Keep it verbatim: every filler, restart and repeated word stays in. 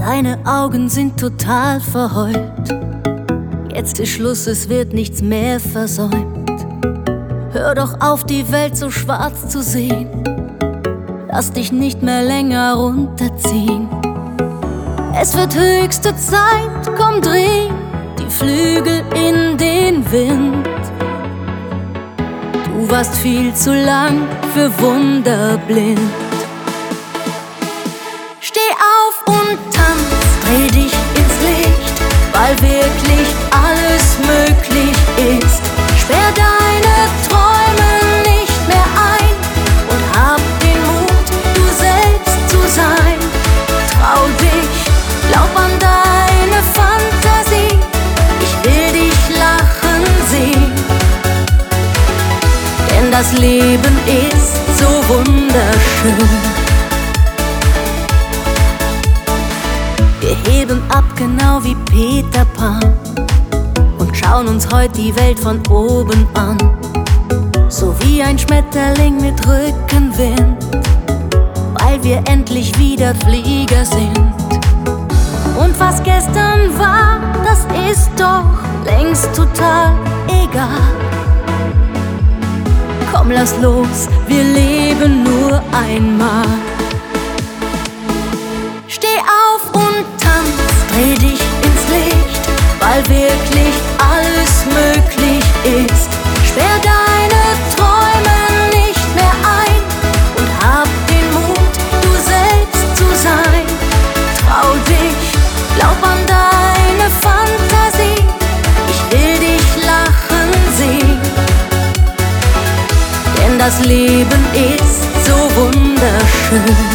Deine Augen sind total verheult. Jetzt ist Schluss, es wird nichts mehr versäumt. Hör doch auf, die Welt so schwarz zu sehen. Lass dich nicht mehr länger runterziehen. Es wird höchste Zeit, komm, dreh die Flügel in den Wind. Du warst viel zu lang für Wunder blind. Steh auf und tanz, dreh dich ins Licht, weil wirklich alles möglich ist. Sperr deine Träume nicht mehr ein und hab den Mut, du selbst zu sein. Trau dich, glaub an deine Fantasie, ich will dich lachen sehen. Denn das Leben ist so wunderschön. Wir heben ab, genau wie Peter Pan, und schauen uns heute die Welt von oben an. So wie ein Schmetterling mit Rückenwind, weil wir endlich wieder Flieger sind. Und was gestern war, das ist doch längst total egal. Komm, lass los, wir leben nur einmal. Steh auf und tanz, dreh dich ins Licht, weil wirklich alles möglich ist. Sperr deine Träume nicht mehr ein und hab den Mut, du selbst zu sein. Trau dich, glaub an deine Fantasie, ich will dich lachen sehen. Denn das Leben ist so wunderschön.